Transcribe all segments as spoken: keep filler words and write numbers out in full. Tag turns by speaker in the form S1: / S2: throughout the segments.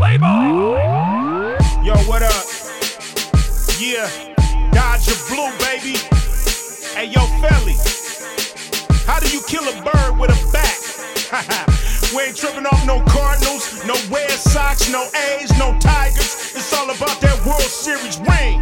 S1: Play ball.
S2: Yo, what up? Yeah, Dodger Blue, baby. Hey, yo, Felly, how do you kill a bird with a bat? We ain't tripping off no Cardinals, no Red Sox, no A's, no Tigers. It's all about that World Series ring.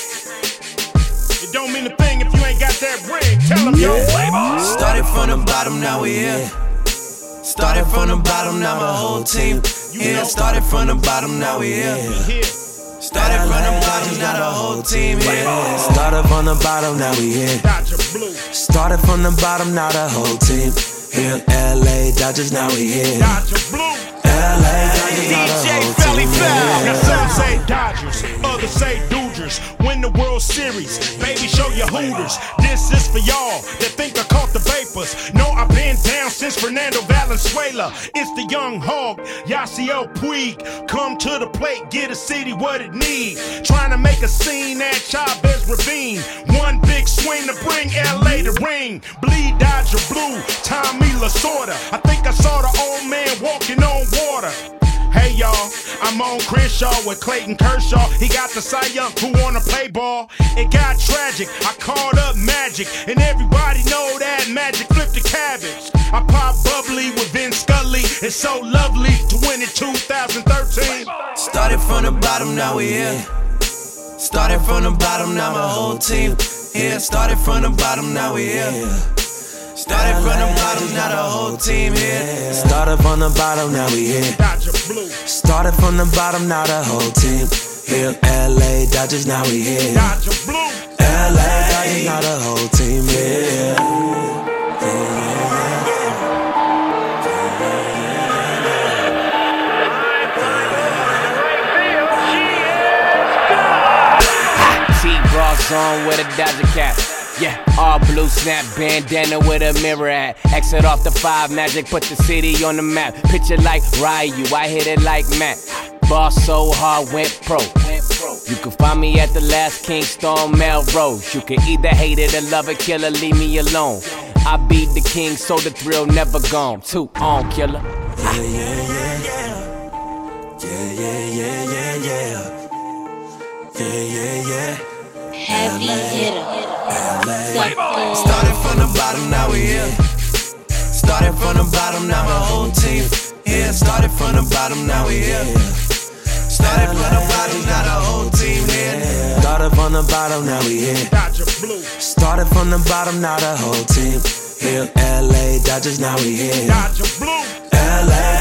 S2: It don't mean a thing if you ain't got that ring. Tell them, yo, play ball.
S3: Started from the bottom, now we here. Started from the bottom, now my whole team here. Started from the bottom, now we here. Started from the bottom, now the whole team here.
S4: Started from the bottom, now we here. Started from the bottom, now the whole team here. L A Dodgers, now we here.
S2: Dodger Blue.
S4: L A Dodgers, now the whole team here.
S2: Now some say Dodgers, others say Dodgers. Win the World Series, baby, show your Hooters. This is for y'all that think I caught the vapors. No, I've been down since Fernando Valenzuela. It's the young hog, Yasiel Puig. Come to the plate, get a city what it need. Trying to make a scene at Chavez Ravine. One big swing to bring L A the ring. Bleed Dodger Blue, Tommy Lasorda. I think I saw the old man walking on water. Hey y'all, I'm on Crenshaw with Clayton Kershaw. He got the Cy Young, who wanna play ball. It got tragic, I called up Magic, and everybody know that Magic flipped the cabbage. I pop bubbly with Vince Scully. It's so lovely to win in two thousand thirteen.
S3: Started from the bottom, now we here. Started from the bottom, now my whole team here. Started from the bottom, now we here. Started from the bottom, now the whole team here.
S4: Started from the bottom, now we here.
S2: Dodger Blue.
S4: Started from the bottom, now the whole team here. L A Dodgers, now we here.
S2: Dodger Blue.
S4: L A Dodgers, now the whole team here.
S5: T-Brawls on with a Dodger cap. Yeah, all blue snap bandana with a mirror at. Exit off the five, Magic put the city on the map. Picture like Ryu, I hit it like Matt. Ball so hard, went pro. You can find me at the last Kingston Melrose. You can either hate it or love it, killer, leave me alone. I be the king, so the thrill never gone. Two on, killer.
S4: Yeah, yeah, yeah, yeah. Yeah, yeah, yeah, yeah, yeah. Yeah, yeah, yeah.
S6: Heavy hitter.
S3: Started from the bottom, now we here. Started from the bottom, now my whole team here. Started from the bottom, now we here. Started from the bottom, now the whole team here.
S4: Started from the bottom, now we here.
S2: Dodger Blue.
S4: Started from the bottom, now the whole team here. L A Dodgers, now we here.
S2: Dodger Blue.
S4: L A